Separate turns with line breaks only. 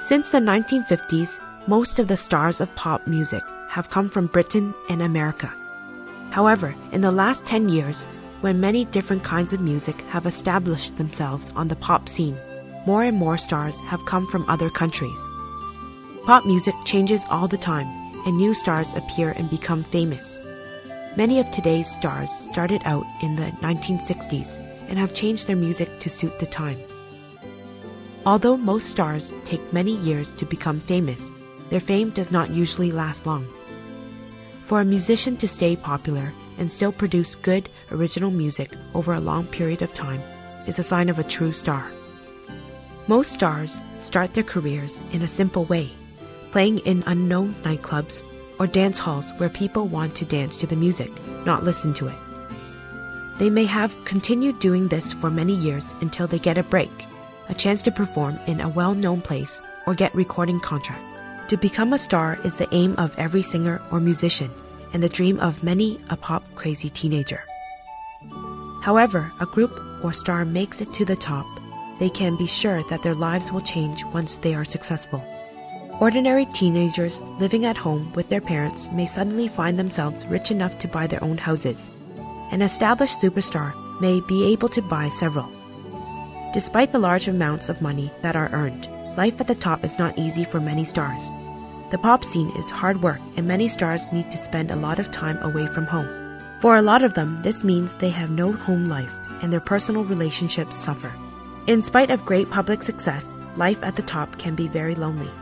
Since the 1950s, most of the stars of pop music have come from Britain and America. However, in the last 10 years, when many different kinds of music have established themselves on the pop scene, more and more stars have come from other countries. Pop music changes all the time, and new stars appear and become famous. Many of today's stars started out in the 1960s and have changed their music to suit the time. Although most stars take many years to become famous, their fame does not usually last long. For a musician to stay popular and still produce good, original music over a long period of time is a sign of a true star. Most stars start their careers in a simple way, playing in unknown nightclubs or dance halls where people want to dance to the music, not listen to it. They may have continued doing this for many years until they get a break, a chance to perform in a well-known place or get recording contract. To become a star is the aim of every singer or musician and the dream of many a pop-crazy teenager. However, a group or star makes it to the top, they can be sure that their lives will change once they are successful. Ordinary teenagers living at home with their parents may suddenly find themselves rich enough to buy their own houses. An established superstar may be able to buy several. Despite the large amounts of money that are earned, life at the top is not easy for many stars. The pop scene is hard work, and many stars need to spend a lot of time away from home. For a lot of them, this means they have no home life, and their personal relationships suffer. In spite of great public success, life at the top can be very lonely.